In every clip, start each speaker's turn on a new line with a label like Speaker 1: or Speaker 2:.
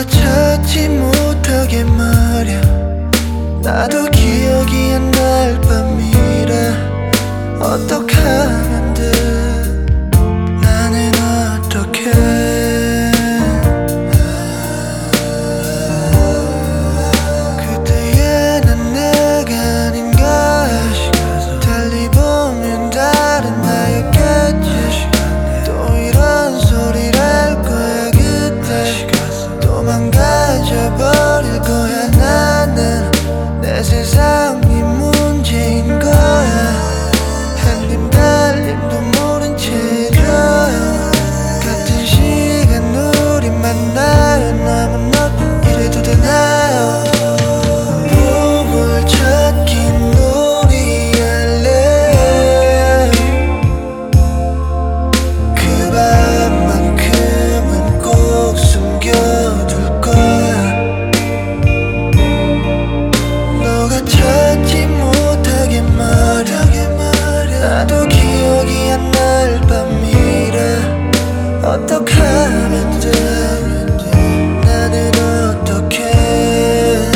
Speaker 1: 너가 찾지 못하게 말야. 나도 기억이 안 날 밤이라 어떡하면 돼. 나는 어떡해. 그때의 난 내가 아닌가. 달리 보면 다른 나였겠지. 또 이런 소리를 할 거야. 그때 또 망가져버릴 거야. 나는 내 세상이 문제인 거야. 한림 달림도 모른 채 해줘요. 같은 시간 우리 만나요. 남은 너 이래도 되나요? 보물 찾기 놀이할래. 그 밤만큼은 꼭 숨겨둘 거야. 너가 찾지 못하게 말야. 나도 기억이 안 날 밤이라 어떡하면 돼. 나는 어떡해.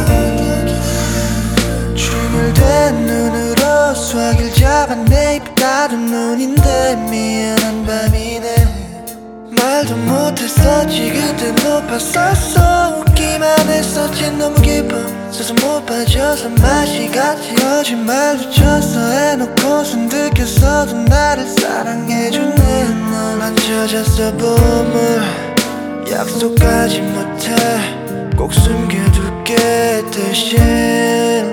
Speaker 1: 중얼댄 눈으로 수화기를 잡아 내 입 다른 눈인데 미안한 밤이네. 말도 못했었지. 그때 높았었어. 웃기만 했었지. 너무 깊어 서서 못 빠져서 맛이 같이. 거짓말도 쳤어. 해놓고서 느꼈어도 나를 사랑해주네. 넌 젖었어 보물. 약속하지 못해 꼭 숨겨둘게 대신.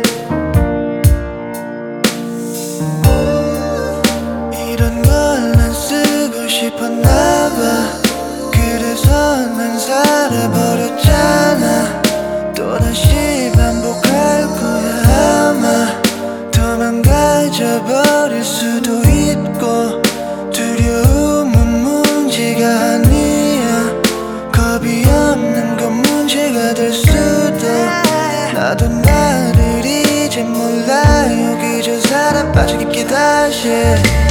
Speaker 1: 이런 걸 난 쓰고 싶었나봐. 그래서 난 살아버렸잖아. 또다시 반복할 거야. 아마 더 망가져버릴 수도 있고. 두려움은 문제가 아니야. 겁이 없는 건 문제가 될 수도. 나도 나를 이제 몰라요. 그저 사랑 빠져 깊게 다시.